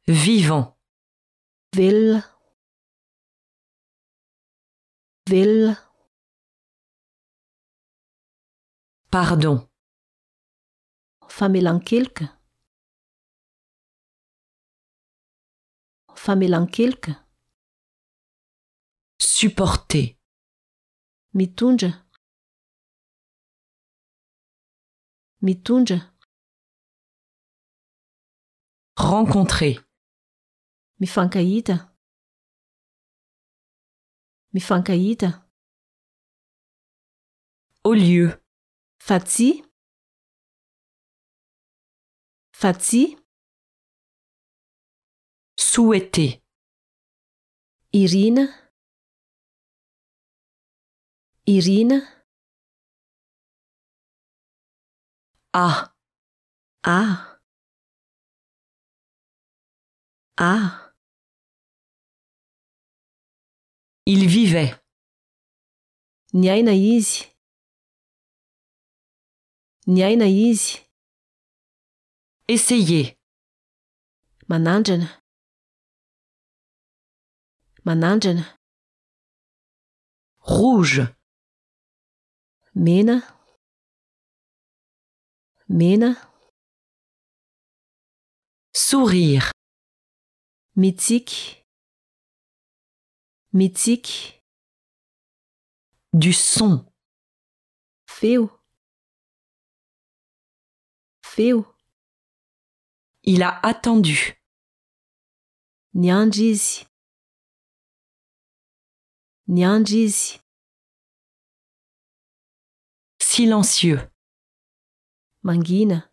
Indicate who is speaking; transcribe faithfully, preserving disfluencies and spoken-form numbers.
Speaker 1: Vivant.
Speaker 2: Vel. Vel.
Speaker 1: Pardon.
Speaker 2: Famelankelke. Famelankelke.
Speaker 1: Supporter.
Speaker 2: Mitondra. Mitondra.
Speaker 1: Rencontrer.
Speaker 2: Mifankahita. Mifankahita.
Speaker 1: Au lieu.
Speaker 2: Fatsy. Fatsy.
Speaker 1: Souhaiter.
Speaker 2: Irina. Irina.
Speaker 1: Ah.
Speaker 2: Ah. Ah.
Speaker 1: Il vivait.
Speaker 2: Ny aina izy. Ny aina izy.
Speaker 1: Essayer.
Speaker 2: Manandrana. Manandrana.
Speaker 1: Rouge.
Speaker 2: Mena. Mena.
Speaker 1: Sourire.
Speaker 2: Mitsiky. Mitsiky.
Speaker 1: Du son.
Speaker 2: Feo. Feo.
Speaker 1: Il a attendu.
Speaker 2: Ny andro izy. Ny andro izy.
Speaker 1: Silencieux.
Speaker 2: Mangina.